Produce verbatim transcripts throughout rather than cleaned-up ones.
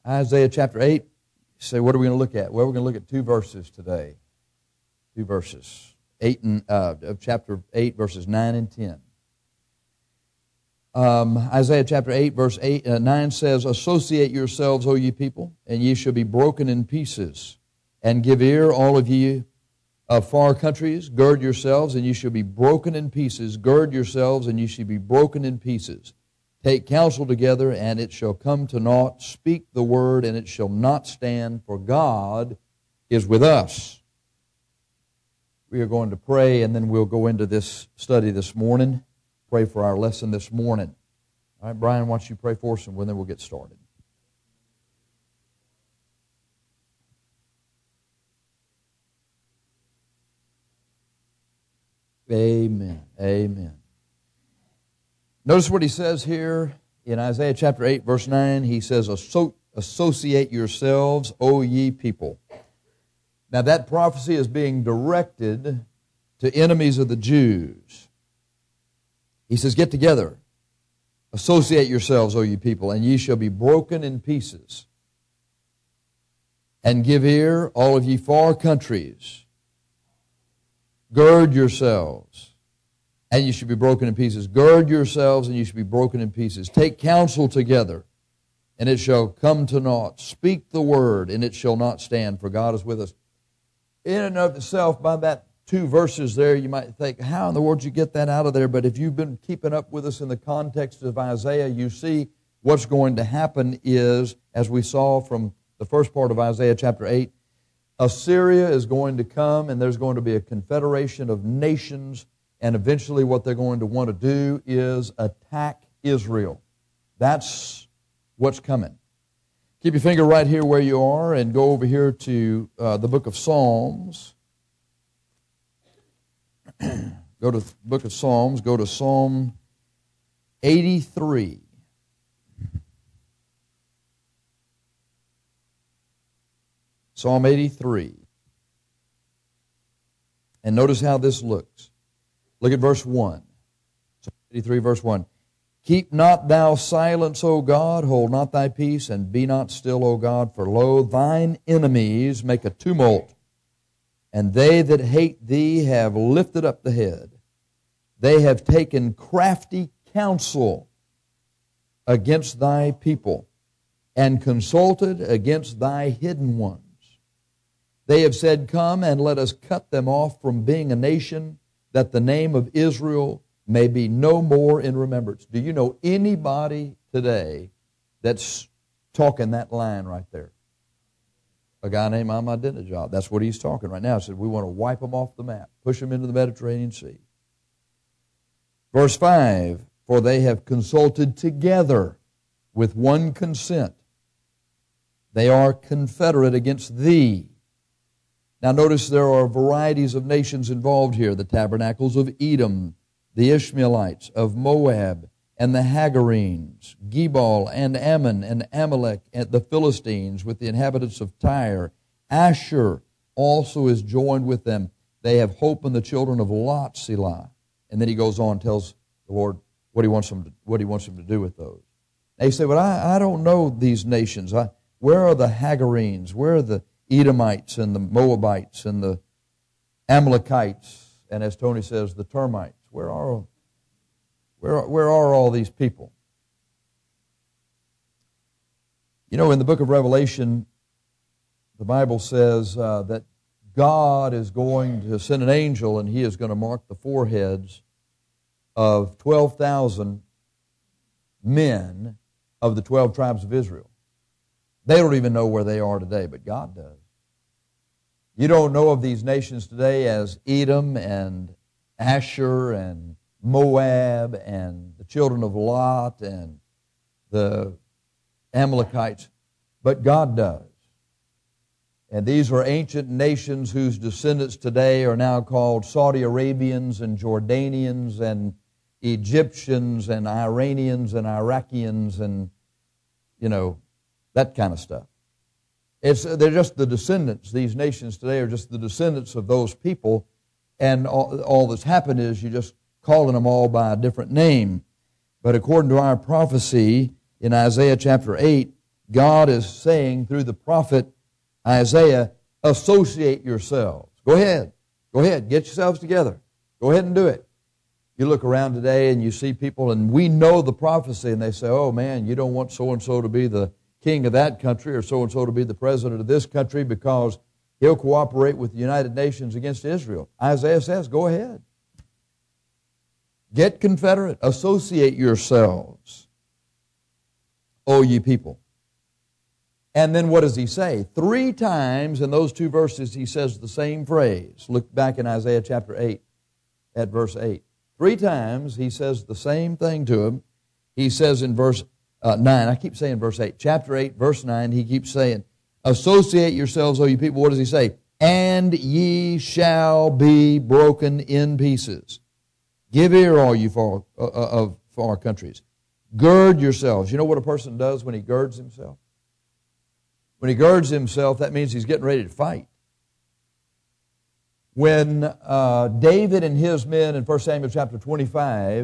Isaiah chapter eight. You say, what are we going to look at? Well, we're going to look at two verses today. Two verses. Eight and, uh, of chapter eight, verses nine and ten. Um, Isaiah chapter eight, verse eight, uh, nine says, Associate yourselves, O ye people, and ye shall be broken in pieces. And give ear, all of ye of far countries, gird yourselves, and ye shall be broken in pieces. Gird yourselves, and ye shall be broken in pieces. Take counsel together, and it shall come to naught. Speak the word, and it shall not stand, for God is with us. We are going to pray, and then we'll go into this study this morning. Pray for our lesson this morning. All right, Brian, why don't you pray for us, and then we'll get started. Amen. Amen. Notice what he says here in Isaiah chapter eight, verse nine. He says, Associate yourselves, O ye people. Now that prophecy is being directed to enemies of the Jews. He says, get together, associate yourselves, O ye people, and ye shall be broken in pieces. And give ear, all of ye far countries. Gird yourselves, and you should be broken in pieces. Gird yourselves, and you should be broken in pieces. Take counsel together, and it shall come to naught. Speak the word, and it shall not stand, for God is with us. In and of itself, by that two verses there, you might think, how in the world did you get that out of there? But if you've been keeping up with us in the context of Isaiah, you see what's going to happen is, as we saw from the first part of Isaiah chapter eight, Assyria is going to come, and there's going to be a confederation of nations, and eventually what they're going to want to do is attack Israel. That's what's coming. Keep your finger right here where you are and go over here to uh, the book of Psalms. Go to the book of Psalms. Go to Psalm eighty-three. Psalm eighty-three. And notice how this looks. Look at verse one. Psalm eighty-three, verse one. Keep not thou silence, O God, hold not thy peace, and be not still, O God, for lo, thine enemies make a tumult, and they that hate thee have lifted up the head. They have taken crafty counsel against thy people, and consulted against thy hidden ones. They have said, Come, and let us cut them off from being a nation, that the name of Israel may be no more in remembrance. Do you know anybody today that's talking that line right there? A guy named Ahmadinejad. That's what he's talking right now. He said, we want to wipe them off the map, push them into the Mediterranean Sea. Verse five, for they have consulted together with one consent. They are confederate against thee. Now notice there are varieties of nations involved here. The tabernacles of Edom, the Ishmaelites of Moab, and the Hagarenes, Gebal and Ammon and Amalek, and the Philistines with the inhabitants of Tyre. Asher also is joined with them. They have hope in the children of Lot, Selah. And then he goes on and tells the Lord what he wants them to, what he wants them to do with those. Now you say, well, I, I don't know these nations. I, where are the Hagarenes? Where are the Edomites and the Moabites and the Amalekites? And as Tony says, the termites. Where are, where, where are all these people? You know, in the book of Revelation, the Bible says uh, that God is going to send an angel, and he is going to mark the foreheads of twelve thousand men of the twelve tribes of Israel. They don't even know where they are today, but God does. You don't know of these nations today as Edom and Asher and Moab and the children of Lot and the Amalekites, but God does. And these are ancient nations whose descendants today are now called Saudi Arabians and Jordanians and Egyptians and Iranians and Iraqians and, you know, that kind of stuff. It's, they're just the descendants. These nations today are just the descendants of those people, and all, all that's happened is you're just calling them all by a different name. But according to our prophecy in Isaiah chapter eight, God is saying through the prophet Isaiah, associate yourselves. Go ahead. Go ahead. Get yourselves together. Go ahead and do it. You look around today and you see people, and we know the prophecy, and they say, oh man, you don't want so-and-so to be the king of that country or so-and-so to be the president of this country because he'll cooperate with the United Nations against Israel. Isaiah says, go ahead. Get confederate. Associate yourselves, O ye people. And then what does he say? Three times in those two verses he says the same phrase. Look back in Isaiah chapter eight at verse eight. Three times he says the same thing to him. He says in verse uh, nine, I keep saying verse eight, chapter eight, verse nine, he keeps saying, associate yourselves, O ye people. What does he say? And ye shall be broken in pieces. Give ear, all you far, uh, of far countries. Gird yourselves. You know what a person does when he girds himself? When he girds himself, that means he's getting ready to fight. When uh, David and his men in First Samuel chapter twenty-five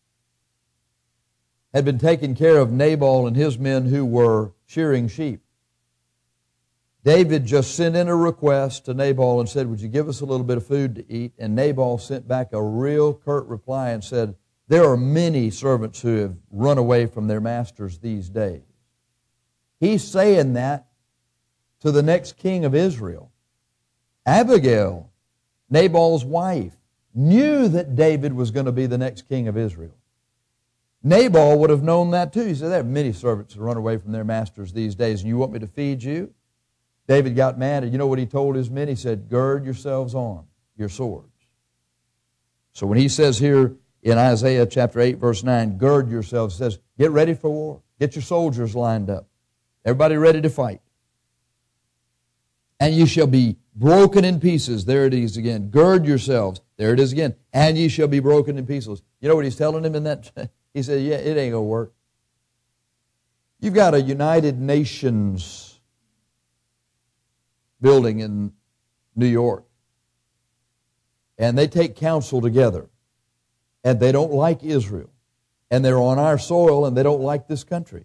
had been taking care of Nabal and his men who were shearing sheep, David just sent in a request to Nabal and said, would you give us a little bit of food to eat? And Nabal sent back a real curt reply and said, there are many servants who have run away from their masters these days. He's saying that to the next king of Israel. Abigail, Nabal's wife, knew that David was going to be the next king of Israel. Nabal would have known that too. He said, there are many servants who run away from their masters these days, and you want me to feed you? David got mad, and you know what he told his men? He said, gird yourselves on your swords. So when he says here in Isaiah chapter eight, verse nine, gird yourselves, it says, get ready for war. Get your soldiers lined up. Everybody ready to fight. And ye shall be broken in pieces. There it is again. Gird yourselves. There it is again. And ye shall be broken in pieces. You know what he's telling him in that? He said, yeah, it ain't going to work. You've got a United Nations building in New York. And they take counsel together. And they don't like Israel. And they're on our soil and they don't like this country.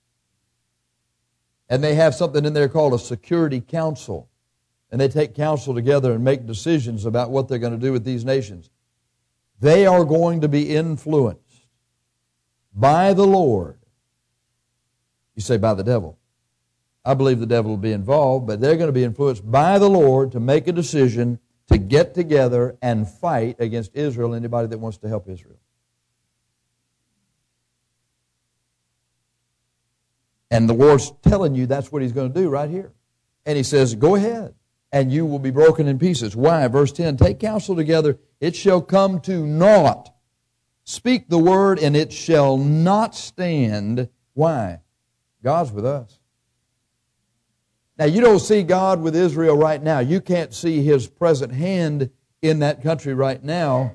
And they have something in there called a Security Council. And they take counsel together and make decisions about what they're going to do with these nations. They are going to be influenced by the Lord. You say by the devil. I believe the devil will be involved, but they're going to be influenced by the Lord to make a decision to get together and fight against Israel, anybody that wants to help Israel. And the Lord's telling you that's what He's going to do right here. And He says, go ahead, and you will be broken in pieces. Why? Verse ten, take counsel together, it shall come to naught. Speak the word, and it shall not stand. Why? God's with us. Now, you don't see God with Israel right now. You can't see His present hand in that country right now.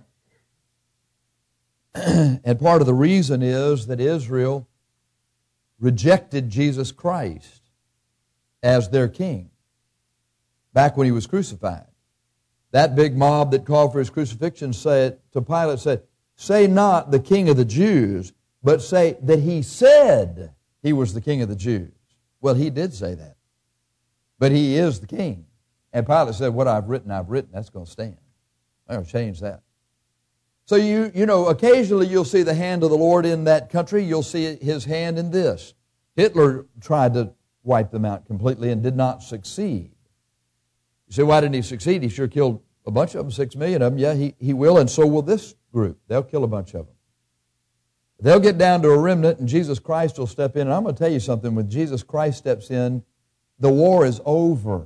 And part of the reason is that Israel rejected Jesus Christ as their king back when He was crucified. That big mob that called for His crucifixion said to Pilate, said, say not the King of the Jews, but say that He said He was the King of the Jews. Well, He did say that. But He is the King. And Pilate said, what I've written, I've written. That's going to stand. I'm going to change that. So, you you know, occasionally you'll see the hand of the Lord in that country. You'll see His hand in this. Hitler tried to wipe them out completely and did not succeed. You say, why didn't he succeed? He sure killed a bunch of them, six million of them. Yeah, he, he will, and so will this group. They'll kill a bunch of them. They'll get down to a remnant, and Jesus Christ will step in. And I'm going to tell you something. When Jesus Christ steps in, the war is over.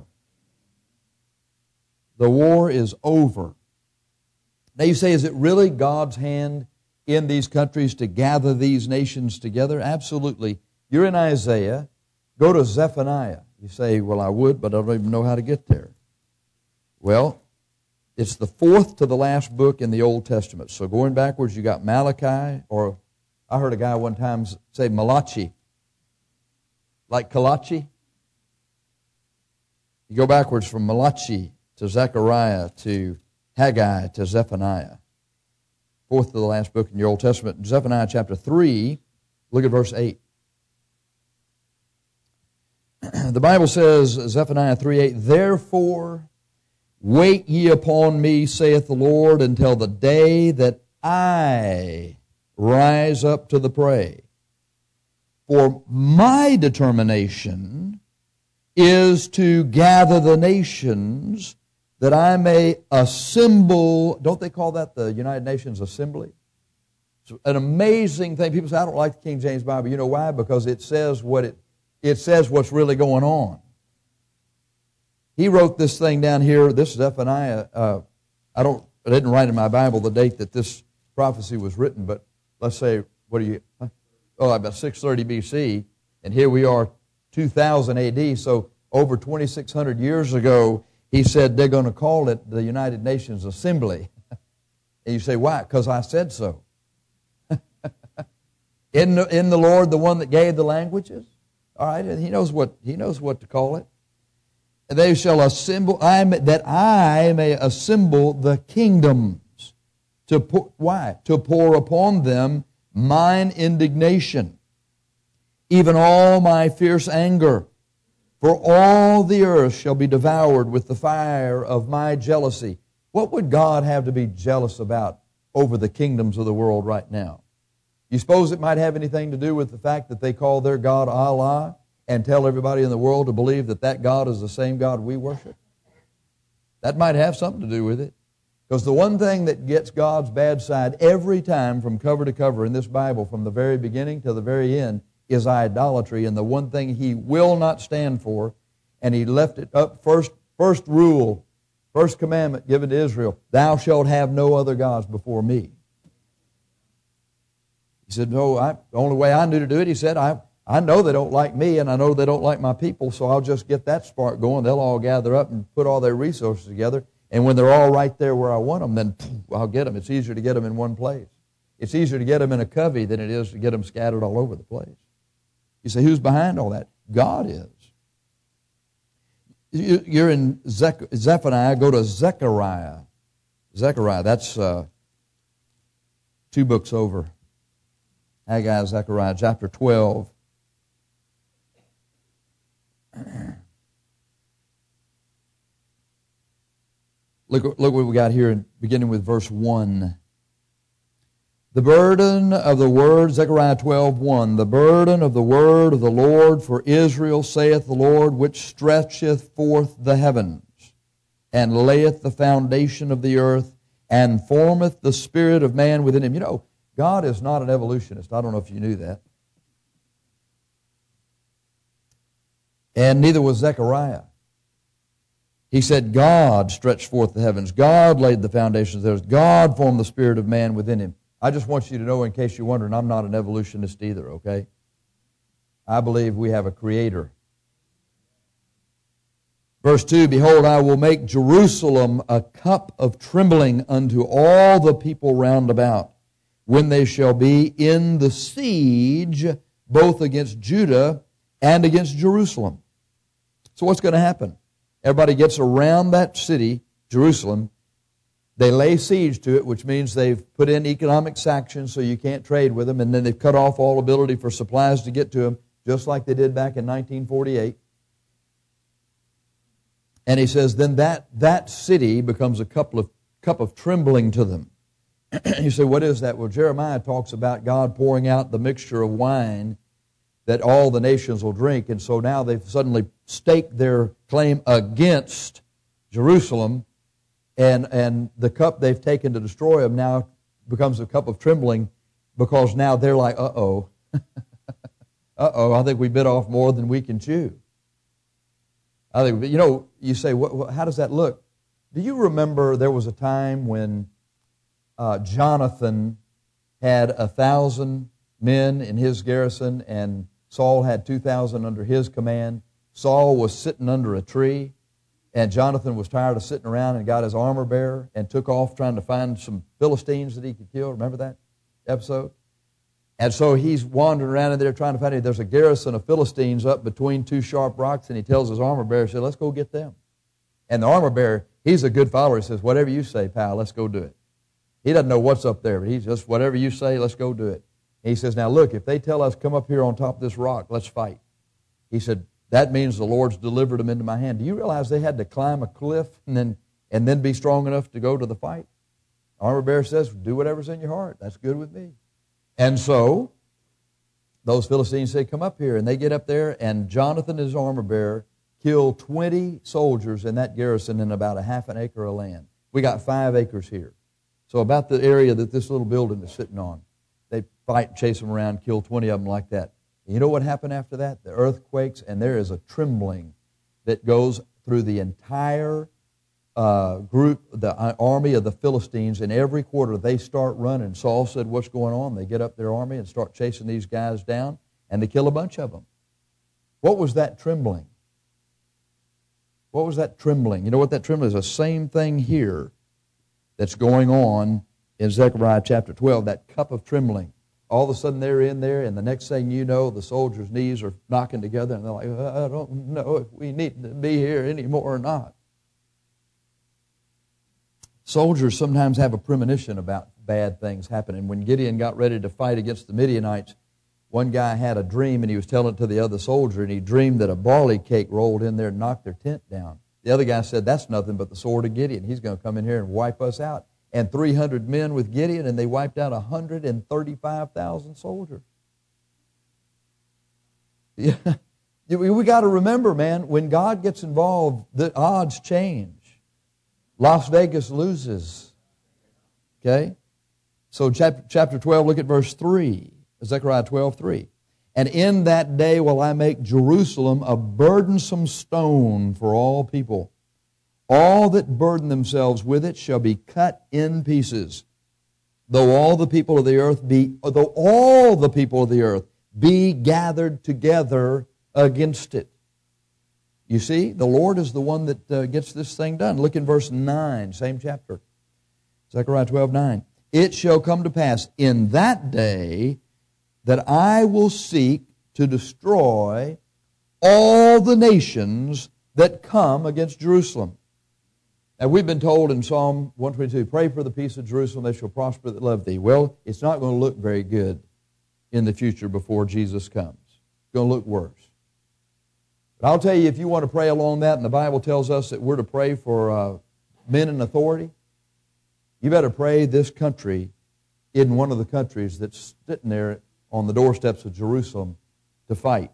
The war is over. Now you say, is it really God's hand in these countries to gather these nations together? Absolutely. You're in Isaiah. Go to Zephaniah. You say, well, I would, but I don't even know how to get there. Well, it's the fourth to the last book in the Old Testament. So going backwards, you got Malachi, or I heard a guy one time say Malachi, like Kalachi. You go backwards from Malachi to Zechariah to Haggai to Zephaniah. Fourth to the last book in your Old Testament. Zephaniah chapter three, look at verse eight. The Bible says, Zephaniah three eight, therefore wait ye upon me, saith the Lord, until the day that I rise up to the prey. For my determination is to gather the nations, that I may assemble. Don't they call that the United Nations Assembly? It's an amazing thing. People say, I don't like the King James Bible. You know why? Because it says what it it says what's really going on. He wrote this thing down here. This is Zephaniah. Uh, I don't. I didn't write in my Bible the date that this prophecy was written, but let's say, what do you? Huh? Oh, about six thirty B C, and here we are, two thousand A D. So over twenty-six hundred years ago, he said they're going to call it the United Nations Assembly. And you say, why? Because I said so. in, the, in the Lord, the one that gave the languages? All right, and he knows what he knows what to call it. And they shall assemble, I may, that I may assemble the kingdoms. To pour, why? To pour upon them mine indignation, even all my fierce anger. For all the earth shall be devoured with the fire of my jealousy. What would God have to be jealous about over the kingdoms of the world right now? You suppose it might have anything to do with the fact that they call their God Allah and tell everybody in the world to believe that that God is the same God we worship? That might have something to do with it. Because the one thing that gets God's bad side every time from cover to cover in this Bible, from the very beginning to the very end, is idolatry. And the one thing He will not stand for, and He left it up first, first rule, first commandment given to Israel, thou shalt have no other gods before me. He said, no, I, the only way I knew to do it, he said, I, I know they don't like me and I know they don't like my people, so I'll just get that spark going. They'll all gather up and put all their resources together. And when they're all right there where I want them, then poof, I'll get them. It's easier to get them in one place. It's easier to get them in a covey than it is to get them scattered all over the place. You say, who's behind all that? God is. You're in Zephaniah. Go to Zechariah. Zechariah, that's uh, two books over. Haggai, Zechariah, chapter twelve. Look, look what we got here, beginning with verse one. The burden of the word, Zechariah twelve one, the burden of the word of the Lord for Israel, saith the Lord, which stretcheth forth the heavens, and layeth the foundation of the earth, and formeth the spirit of man within him. You know, God is not an evolutionist. I don't know if you knew that. And neither was Zechariah. He said God stretched forth the heavens. God laid the foundations of the earth. God formed the spirit of man within him. I just want you to know, in case you're wondering, I'm not an evolutionist either, okay? I believe we have a creator. Verse two, behold, I will make Jerusalem a cup of trembling unto all the people round about, when they shall be in the siege, both against Judah and against Jerusalem. So what's going to happen? Everybody gets around that city, Jerusalem. They lay siege to it, which means they've put in economic sanctions so you can't trade with them, and then they've cut off all ability for supplies to get to them, just like they did back in nineteen forty-eight. And he says, then that, that city becomes a couple of, cup of trembling to them. You say, what is that? Well, Jeremiah talks about God pouring out the mixture of wine that all the nations will drink. And so now they've suddenly staked their claim against Jerusalem, and, and the cup they've taken to destroy them now becomes a cup of trembling, because now they're like, uh-oh, uh-oh, I think we bit off more than we can chew. I think, you know, you say, what, what, how does that look? Do you remember there was a time when uh, Jonathan had a thousand men in his garrison, and Saul had two thousand under his command? Saul was sitting under a tree, and Jonathan was tired of sitting around and got his armor bearer and took off trying to find some Philistines that he could kill. Remember that episode? And so he's wandering around in there trying to find it. There's a garrison of Philistines up between two sharp rocks, and he tells his armor bearer, he said, let's go get them. And the armor bearer, he's a good follower. He says, whatever you say, pal, let's go do it. He doesn't know what's up there, but he's just, whatever you say, let's go do it. And he says, now look, if they tell us come up here on top of this rock, let's fight. He said, that means the Lord's delivered them into my hand. Do you realize they had to climb a cliff and then, and then be strong enough to go to the fight? Armor bearer says, do whatever's in your heart. That's good with me. And so, those Philistines say, come up here. And they get up there, and Jonathan, his armor bearer, killed twenty soldiers in that garrison in about a half an acre of land. We got five acres here. So about the area that this little building is sitting on. They fight, chase them around, kill twenty of them like that. And you know what happened after that? The earth quakes, and there is a trembling that goes through the entire uh, group, the army of the Philistines. In every quarter, they start running. Saul said, what's going on? They get up their army and start chasing these guys down, and they kill a bunch of them. What was that trembling? What was that trembling? You know what that trembling is? The same thing here that's going on in Zechariah chapter twelve, that cup of trembling. All of a sudden they're in there, and the next thing you know, the soldiers' knees are knocking together, and they're like, I don't know if we need to be here anymore or not. Soldiers sometimes have a premonition about bad things happening. When Gideon got ready to fight against the Midianites, one guy had a dream, and he was telling it to the other soldier, and he dreamed that a barley cake rolled in there and knocked their tent down. The other guy said, that's nothing but the sword of Gideon. He's going to come in here and wipe us out. And three hundred men with Gideon, and they wiped out one hundred thirty-five thousand soldiers. Yeah. We got to remember, man, when God gets involved, the odds change. Las Vegas loses. Okay? So chapter, chapter twelve, look at verse three. Zechariah twelve, three. And in that day will I make Jerusalem a burdensome stone for all people. All that burden themselves with it shall be cut in pieces. Though all the people of the earth be, though all the people of the earth be gathered together against it. You see, the Lord is the one that uh, gets this thing done. Look in verse nine, same chapter. Zechariah twelve, nine. It shall come to pass in that day that I will seek to destroy all the nations that come against Jerusalem. Now, we've been told in Psalm one twenty-two, pray for the peace of Jerusalem, they shall prosper that love thee. Well, it's not going to look very good in the future before Jesus comes. It's going to look worse. But I'll tell you, if you want to pray along that, and the Bible tells us that we're to pray for uh, men in authority, you better pray this country in one of the countries that's sitting there on the doorsteps of Jerusalem to fight.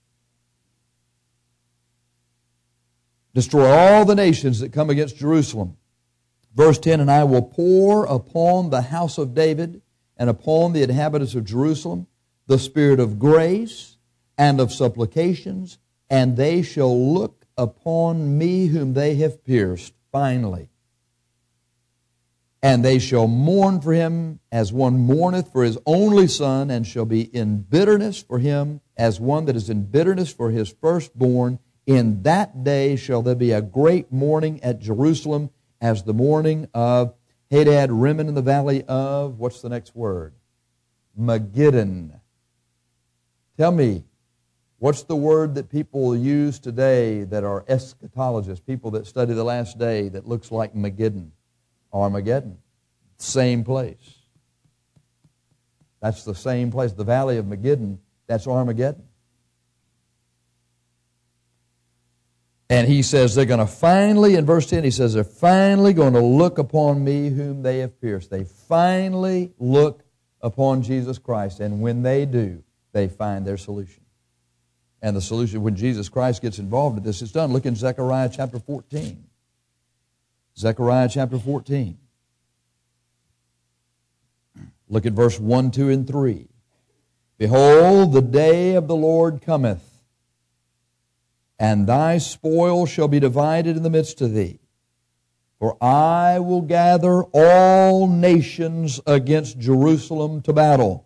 Destroy all the nations that come against Jerusalem. Verse ten, and I will pour upon the house of David and upon the inhabitants of Jerusalem the spirit of grace and of supplications, and they shall look upon me whom they have pierced, finally. And they shall mourn for him as one mourneth for his only son, and shall be in bitterness for him as one that is in bitterness for his firstborn. In that day shall there be a great mourning at Jerusalem, as the mourning of Hadad Rimmon in the valley of, what's the next word? Megiddon. Tell me, what's the word that people use today that are eschatologists, people that study the last day, that looks like Megiddon? Armageddon. Same place. That's the same place. The valley of Megiddon, that's Armageddon. And he says they're going to finally, in verse ten, he says they're finally going to look upon me whom they have pierced. They finally look upon Jesus Christ. And when they do, they find their solution. And the solution, when Jesus Christ gets involved in this, it's done. Look in Zechariah chapter fourteen. Zechariah chapter fourteen. Look at verse one, two, and three. Behold, the day of the Lord cometh, and thy spoil shall be divided in the midst of thee. For I will gather all nations against Jerusalem to battle.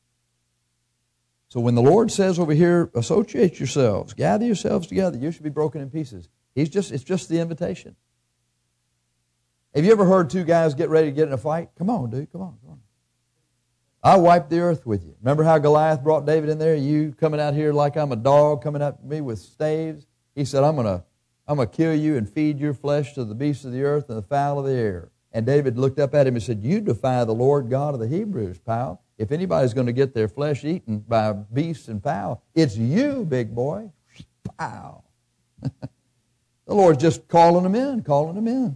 So when the Lord says over here, associate yourselves, gather yourselves together, you should be broken in pieces. He's just, it's just the invitation. Have you ever heard two guys get ready to get in a fight? Come on, dude, come on, come on. I'll wipe the earth with you. Remember how Goliath brought David in there? You coming out here like I'm a dog, coming at me with staves? He said, I'm going to I'm going to kill you and feed your flesh to the beasts of the earth and the fowl of the air. And David looked up at him and said, you defy the Lord God of the Hebrews, pal. If anybody's going to get their flesh eaten by beasts and fowl, it's you, big boy. Wow. The Lord's just calling them in, calling them in.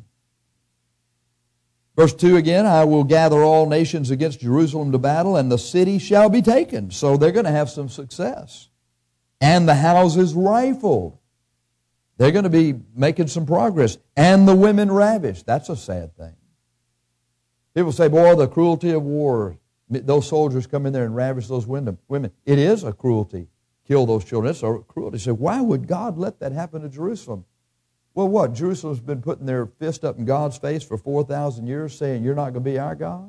Verse two again, I will gather all nations against Jerusalem to battle, and the city shall be taken. So they're going to have some success. And the houses rifled. They're going to be making some progress. And the women ravished. That's a sad thing. People say, boy, the cruelty of war. Those soldiers come in there and ravish those women. It is a cruelty. Kill those children. It's a cruelty. Say, why would God let that happen to Jerusalem? Well, what? Jerusalem's been putting their fist up in God's face for four thousand years saying, you're not going to be our God?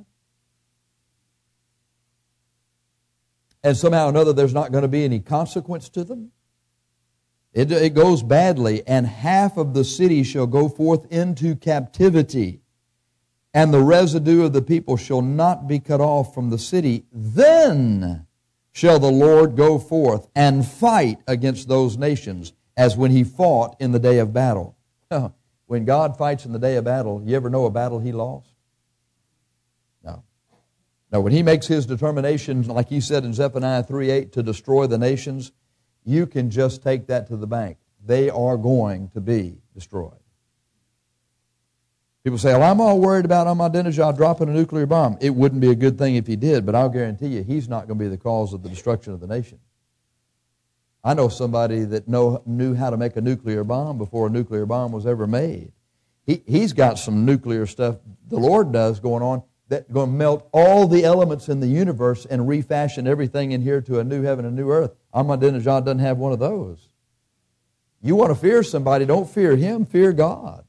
And somehow or another there's not going to be any consequence to them? It, it goes badly. And half of the city shall go forth into captivity, and the residue of the people shall not be cut off from the city. Then shall the Lord go forth and fight against those nations, as when he fought in the day of battle. When God fights in the day of battle, you ever know a battle he lost? No. No, when he makes his determination, like he said in Zephaniah three eight, to destroy the nations, you can just take that to the bank. They are going to be destroyed. People say, well, I'm all worried about Ahmadinejad dropping a nuclear bomb. It wouldn't be a good thing if he did, but I'll guarantee you he's not going to be the cause of the destruction of the nation. I know somebody that know, knew how to make a nuclear bomb before a nuclear bomb was ever made. He, he's got some nuclear stuff the Lord does going on that's going to melt all the elements in the universe and refashion everything in here to a new heaven and new earth. Ahmadinejad doesn't have one of those. You want to fear somebody, don't fear him, fear God.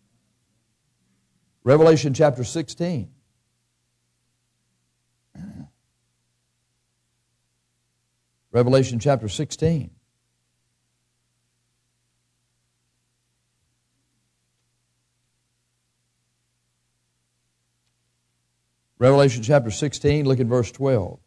Revelation chapter sixteen. Revelation chapter sixteen. Revelation chapter sixteen, look at verse twelve.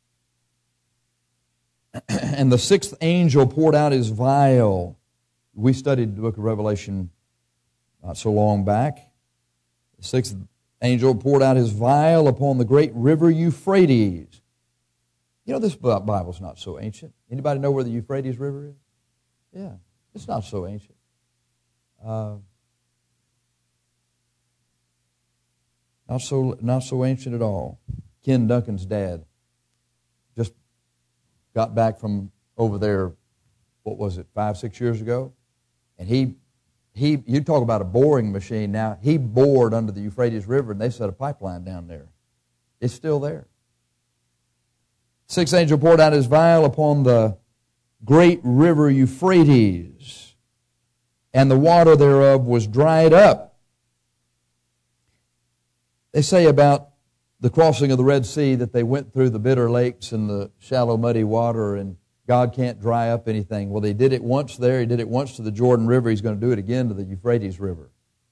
And the sixth angel poured out his vial. We studied the book of Revelation not so long back. The sixth angel poured out his vial upon the great river Euphrates. You know, this Bible's not so ancient. Anybody know where the Euphrates River is? Yeah, it's not so ancient. Uh, not so not so ancient at all. Ken Duncan's dad just got back from over there, what was it, five, six years ago? And he, he, you talk about a boring machine now, he bored under the Euphrates River and they set a pipeline down there. It's still there. Sixth angel poured out his vial upon the great river Euphrates, and the water thereof was dried up. They say about the crossing of the Red Sea that they went through the bitter lakes and the shallow, muddy water, and God can't dry up anything. Well, they did it once there. He did it once to the Jordan River. He's going to do it again to the Euphrates River.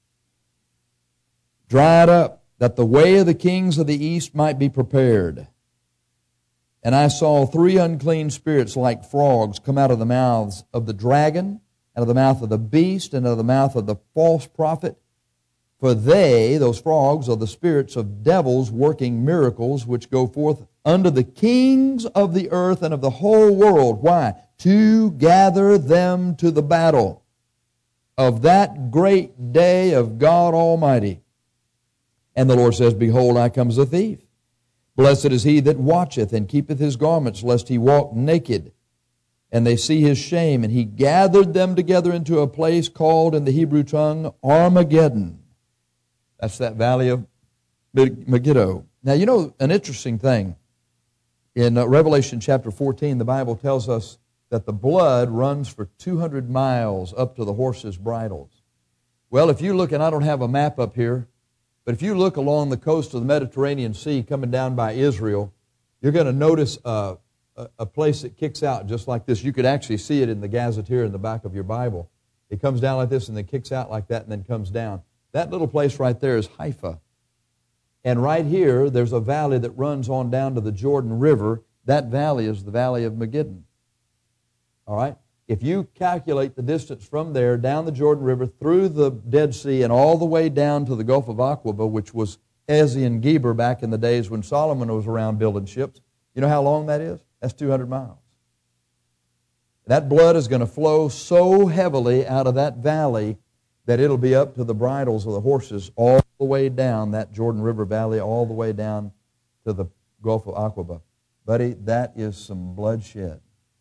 Dried up, that the way of the kings of the east might be prepared. And I saw three unclean spirits like frogs come out of the mouths of the dragon, out of the mouth of the beast, and out of the mouth of the false prophet. For they, those frogs, are the spirits of devils working miracles, which go forth unto the kings of the earth and of the whole world. Why? To gather them to the battle of that great day of God Almighty. And the Lord says, Behold, I come as a thief. Blessed is he that watcheth and keepeth his garments, lest he walk naked, and they see his shame. And he gathered them together into a place called in the Hebrew tongue Armageddon. That's that valley of Megiddo. Now, you know, an interesting thing. In uh, Revelation chapter fourteen, the Bible tells us that the blood runs for two hundred miles up to the horses' bridles. Well, if you look, and I don't have a map up here, but if you look along the coast of the Mediterranean Sea coming down by Israel, you're going to notice a, a, a place that kicks out just like this. You could actually see it in the gazetteer in the back of your Bible. It comes down like this and then kicks out like that and then comes down. That little place right there is Haifa. And right here, there's a valley that runs on down to the Jordan River. That valley is the valley of Megiddo. All right? If you calculate the distance from there down the Jordan River through the Dead Sea and all the way down to the Gulf of Aqaba, which was Ezion Geber back in the days when Solomon was around building ships, you know how long that is? That's two hundred miles. That blood is going to flow so heavily out of that valley that it'll be up to the bridles of the horses all the way down that Jordan River Valley, all the way down to the Gulf of Aqaba. Buddy, that is some bloodshed.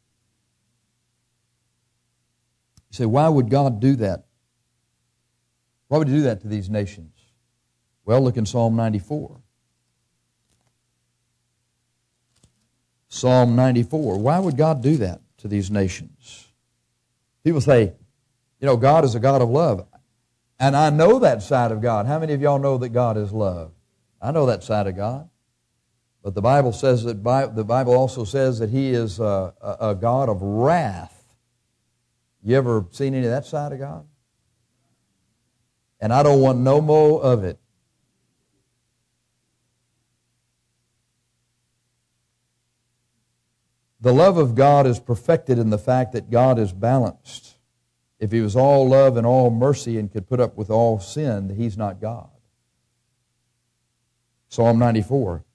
You say, why would God do that? Why would He do that to these nations? Well, look in Psalm ninety-four. Psalm ninety-four. Why would God do that to these nations? People say, you know, God is a God of love. And I know that side of God. How many of y'all know that God is love? I know that side of God. But the Bible says that the Bible also says that He is a, a, a God of wrath. You ever seen any of that side of God? And I don't want no more of it. The love of God is perfected in the fact that God is balanced. If He was all love and all mercy and could put up with all sin, He's not God. Psalm ninety-four.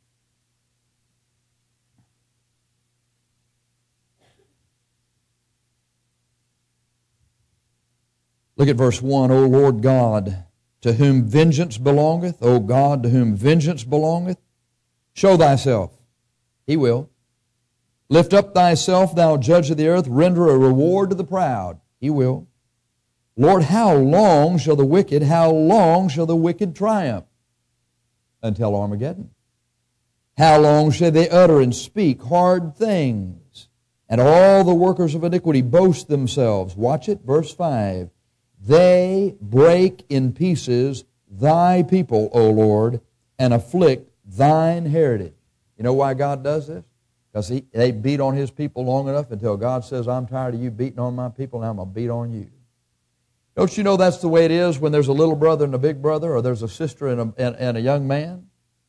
Look at verse one. O Lord God, to whom vengeance belongeth, O God, to whom vengeance belongeth, show Thyself. He will. Lift up Thyself, Thou judge of the earth, render a reward to the proud. He will. Lord, how long shall the wicked, how long shall the wicked triumph? Until Armageddon. How long shall they utter and speak hard things? And all the workers of iniquity boast themselves. Watch it, verse five. They break in pieces Thy people, O Lord, and afflict Thine heritage. You know why God does this? Because they beat on His people long enough until God says, I'm tired of you beating on my people, now I'm going to beat on you. Don't you know that's the way it is when there's a little brother and a big brother, or there's a sister and a, and, and a young man?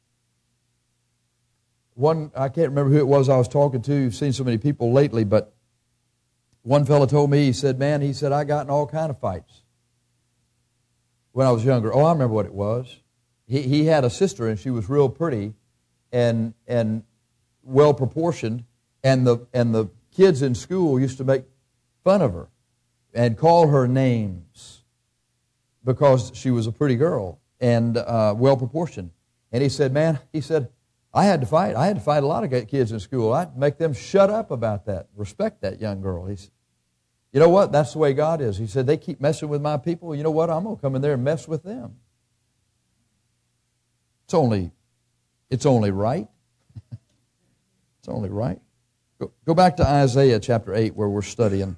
One, I can't remember who it was I was talking to. I've seen so many people lately, but one fellow told me, he said, man, he said, I got in all kind of fights when I was younger. Oh, I remember what it was. He, he had a sister, and she was real pretty and and well-proportioned, and the and the kids in school used to make fun of her and call her names because she was a pretty girl and uh, well-proportioned. And he said, man, he said, I had to fight. I had to fight a lot of kids in school. I'd make them shut up about that, respect that young girl. He said, you know what? That's the way God is. He said, they keep messing with my people. You know what? I'm going to come in there and mess with them. It's only, it's only right. It's only right. Go, go back to Isaiah chapter eight where we're studying.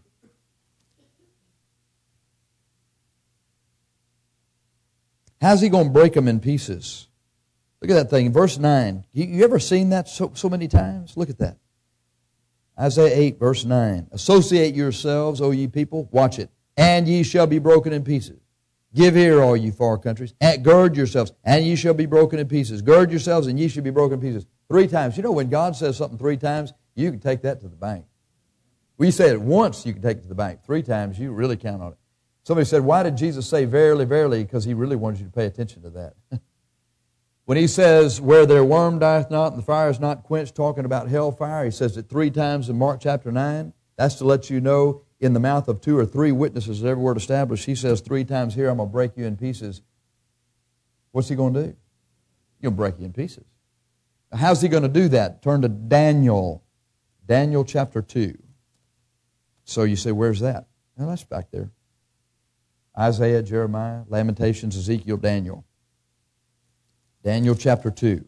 How's He going to break them in pieces? Look at that thing. Verse nine. You, you ever seen that so, so many times? Look at that. Isaiah eight, verse nine. Associate yourselves, O ye people. Watch it. And ye shall be broken in pieces. Give ear, all ye far countries. And gird yourselves, and ye shall be broken in pieces. Gird yourselves, and ye shall be broken in pieces. Three times. You know, when God says something three times, you can take that to the bank. When you say it once, you can take it to the bank. Three times, you really count on it. Somebody said, why did Jesus say verily, verily? Because He really wanted you to pay attention to that. When He says, where their worm dieth not and the fire is not quenched, talking about hellfire, He says it three times in Mark chapter nine. That's to let you know in the mouth of two or three witnesses, every word established. He says three times here, I'm going to break you in pieces. What's He going to do? He's going to break you in pieces. Now, how's He going to do that? Turn to Daniel. Daniel chapter two. So you say, where's that? Well, that's back there. Isaiah, Jeremiah, Lamentations, Ezekiel, Daniel. Daniel chapter two.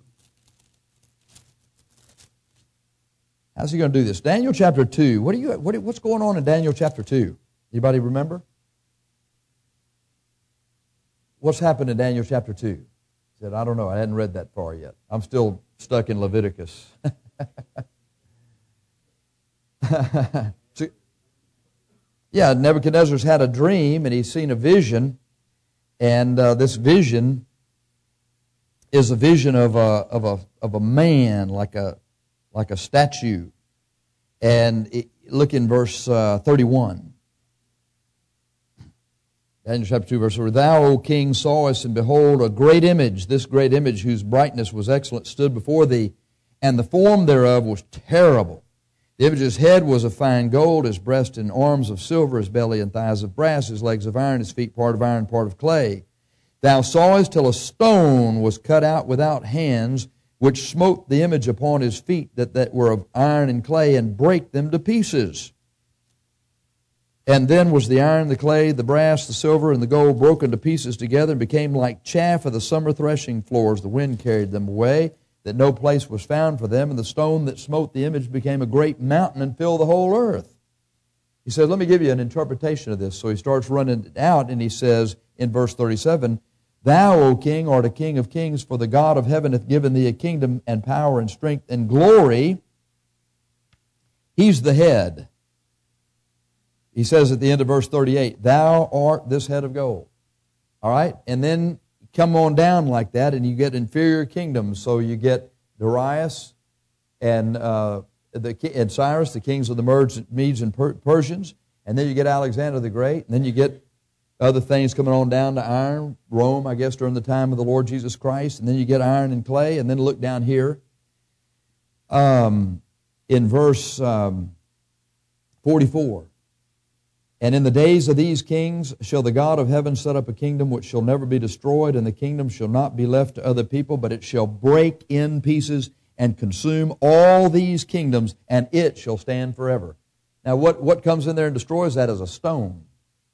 How's He going to do this? Daniel chapter two. What are you? What, what's going on in Daniel chapter two? Anybody remember? What's happened in Daniel chapter two? He said, I don't know. I hadn't read that far yet. I'm still stuck in Leviticus. So, yeah, Nebuchadnezzar's had a dream, and he's seen a vision, and uh, this vision is a vision of a of a of a man like a like a statue. And it, look in verse uh, thirty-one. Daniel chapter two, verse four. Thou, O king, sawest, and behold, a great image, this great image whose brightness was excellent, stood before thee, and the form thereof was terrible. The image's head was of fine gold, his breast and arms of silver, his belly and thighs of brass, his legs of iron, his feet part of iron, part of clay. Thou sawest till a stone was cut out without hands, which smote the image upon his feet that, that were of iron and clay, and brake them to pieces. And then was the iron, the clay, the brass, the silver, and the gold broken to pieces together, and became like chaff of the summer threshing floors. The wind carried them away, that no place was found for them, and the stone that smote the image became a great mountain and filled the whole earth. He said, let me give you an interpretation of this. So he starts running it out, and he says in verse thirty-seven, Thou, O king, art a king of kings, for the God of heaven hath given thee a kingdom and power and strength and glory. He's the head. He says at the end of verse thirty-eight, Thou art this head of gold. All right? And then come on down like that, and you get inferior kingdoms. So you get Darius and, uh, the, and Cyrus, the kings of the Medes and Persians. And then you get Alexander the Great. And then you get other things coming on down to iron, Rome, I guess, during the time of the Lord Jesus Christ. And then you get iron and clay. And then look down here um, in verse um, forty-four. And in the days of these kings shall the God of heaven set up a kingdom which shall never be destroyed, and the kingdom shall not be left to other people, but it shall break in pieces and consume all these kingdoms, and it shall stand forever. Now, what, what comes in there and destroys that is a stone.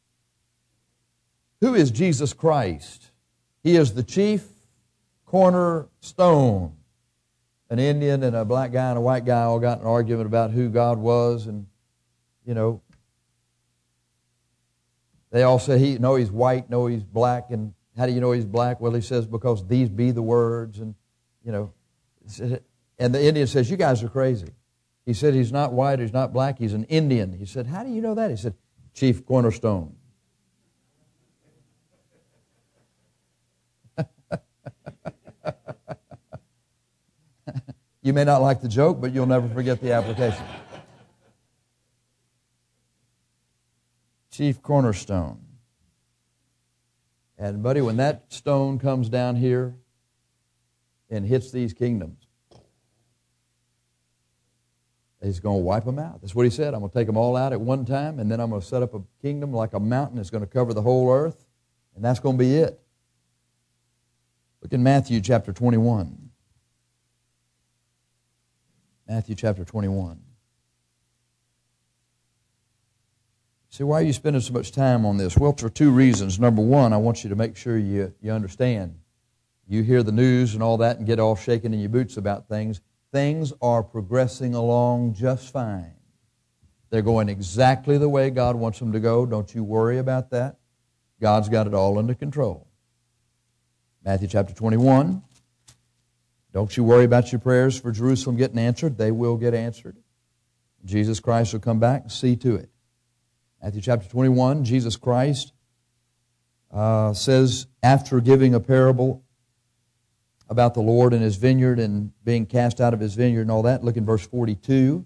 Who is Jesus Christ? He is the chief cornerstone. An Indian and a black guy and a white guy all got in an argument about who God was, and, you know, they all say, he, no, he's white, no, he's black. And how do you know he's black? Well, he says, because these be the words. And, you know, and the Indian says, you guys are crazy. He said, he's not white, he's not black, he's an Indian. He said, how do you know that? He said, chief cornerstone. You may not like the joke, but you'll never forget the application. Chief cornerstone. And buddy, when that stone comes down here and hits these kingdoms, he's going to wipe them out. That's what he said. I'm going to take them all out at one time, and then I'm going to set up a kingdom like a mountain that's going to cover the whole earth, and that's going to be it. Look in Matthew chapter twenty-one. Matthew chapter twenty-one. See, why are you spending so much time on this? Well, for two reasons. Number one, I want you to make sure you, you understand. You hear the news and all that and get all shaken in your boots about things. Things are progressing along just fine. They're going exactly the way God wants them to go. Don't you worry about that. God's got it all under control. Matthew chapter twenty-one. Don't you worry about your prayers for Jerusalem getting answered. They will get answered. Jesus Christ will come back and see to it. Matthew chapter twenty-one, Jesus Christ uh, says, after giving a parable about the Lord and His vineyard and being cast out of His vineyard and all that, look in verse forty-two.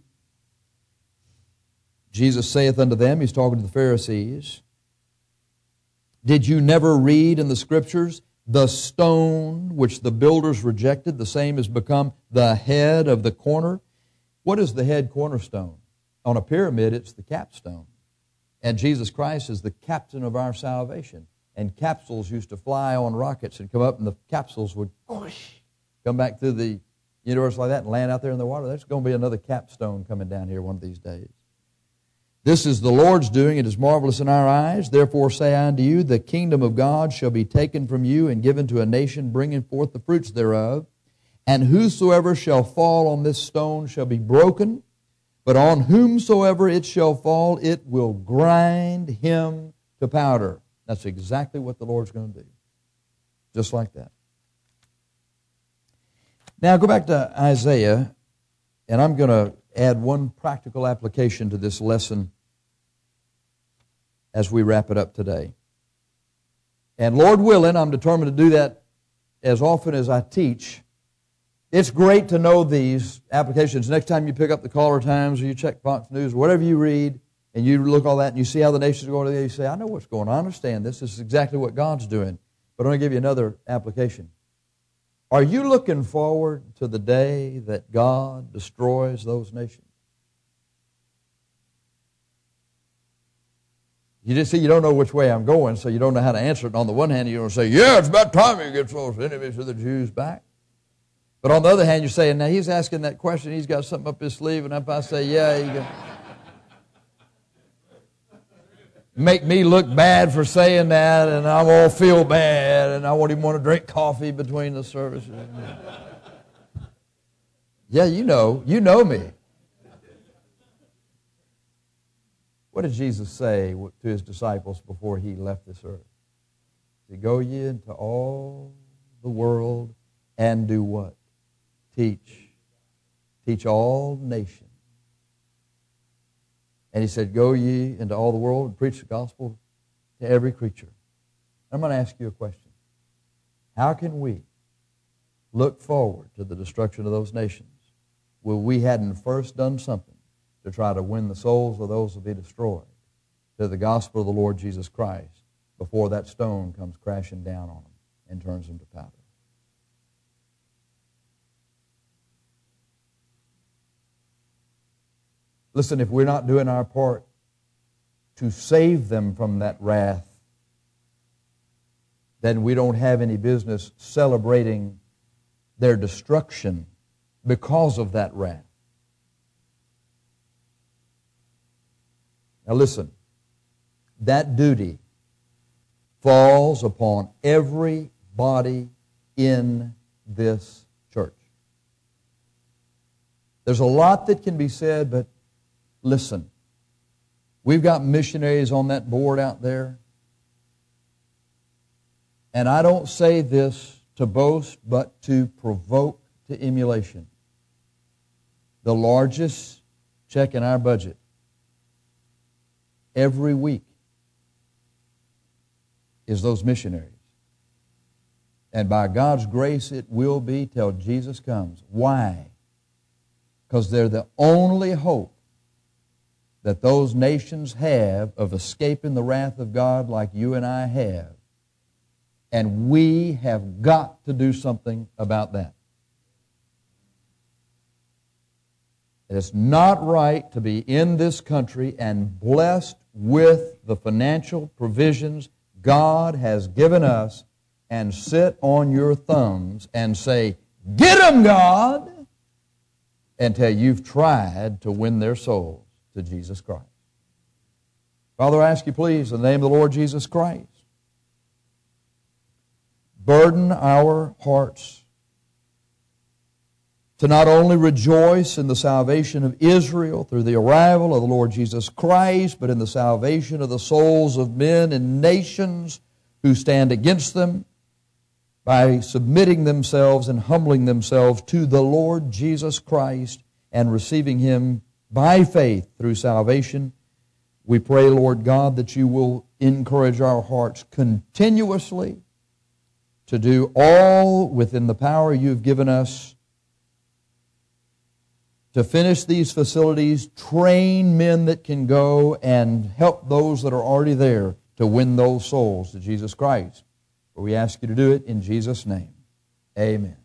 Jesus saith unto them, He's talking to the Pharisees, Did you never read in the Scriptures, the stone which the builders rejected, the same has become the head of the corner? What is the head cornerstone? On a pyramid, it's the capstone. And Jesus Christ is the captain of our salvation. And capsules used to fly on rockets and come up, and the capsules would whoosh, come back through the universe like that and land out there in the water. There's going to be another capstone coming down here one of these days. This is the Lord's doing. It is marvelous in our eyes. Therefore say I unto you, the kingdom of God shall be taken from you and given to a nation, bringing forth the fruits thereof. And whosoever shall fall on this stone shall be broken, but on whomsoever it shall fall, it will grind him to powder. That's exactly what the Lord's going to do. Just like that. Now go back to Isaiah, and I'm going to add one practical application to this lesson as we wrap it up today. And Lord willing, I'm determined to do that as often as I teach. It's great to know these applications. Next time you pick up the Caller Times or you check Fox News, or whatever you read, and you look all that and you see how the nations are going today, you say, I know what's going on. I understand this. This is exactly what God's doing. But I'm going to give you another application. Are you looking forward to the day that God destroys those nations? You just see, you don't know which way I'm going, so you don't know how to answer it. And on the one hand, you don't say, yeah, it's about time you get those enemies of the Jews back. But on the other hand, you're saying, now he's asking that question, he's got something up his sleeve, and if I say, yeah, you can make me look bad for saying that, and I won't feel bad, and I won't even want to drink coffee between the services. Yeah, you know, you know me. What did Jesus say to his disciples before he left this earth? He said, go ye into all the world and do what? Teach. Teach all nations. And he said, go ye into all the world and preach the gospel to every creature. I'm going to ask you a question. How can we look forward to the destruction of those nations where we hadn't first done something to try to win the souls of those who will be destroyed to the gospel of the Lord Jesus Christ before that stone comes crashing down on them and turns them to powder? Listen, if we're not doing our part to save them from that wrath, then we don't have any business celebrating their destruction because of that wrath. Now listen, that duty falls upon everybody in this church. There's a lot that can be said, but listen, we've got missionaries on that board out there, and I don't say this to boast, but to provoke to emulation. The largest check in our budget every week is those missionaries. And by God's grace, it will be till Jesus comes. Why? Because they're the only hope that those nations have of escaping the wrath of God like you and I have. And we have got to do something about that. It's not right to be in this country and blessed with the financial provisions God has given us and sit on your thumbs and say, get them, God, until you've tried to win their souls to Jesus Christ. Father, I ask you please, in the name of the Lord Jesus Christ, burden our hearts to not only rejoice in the salvation of Israel through the arrival of the Lord Jesus Christ, but in the salvation of the souls of men and nations who stand against them by submitting themselves and humbling themselves to the Lord Jesus Christ and receiving Him by faith through salvation. We pray, Lord God, that you will encourage our hearts continuously to do all within the power you've given us to finish these facilities, train men that can go and help those that are already there to win those souls to Jesus Christ. For we ask you to do it in Jesus' name. Amen.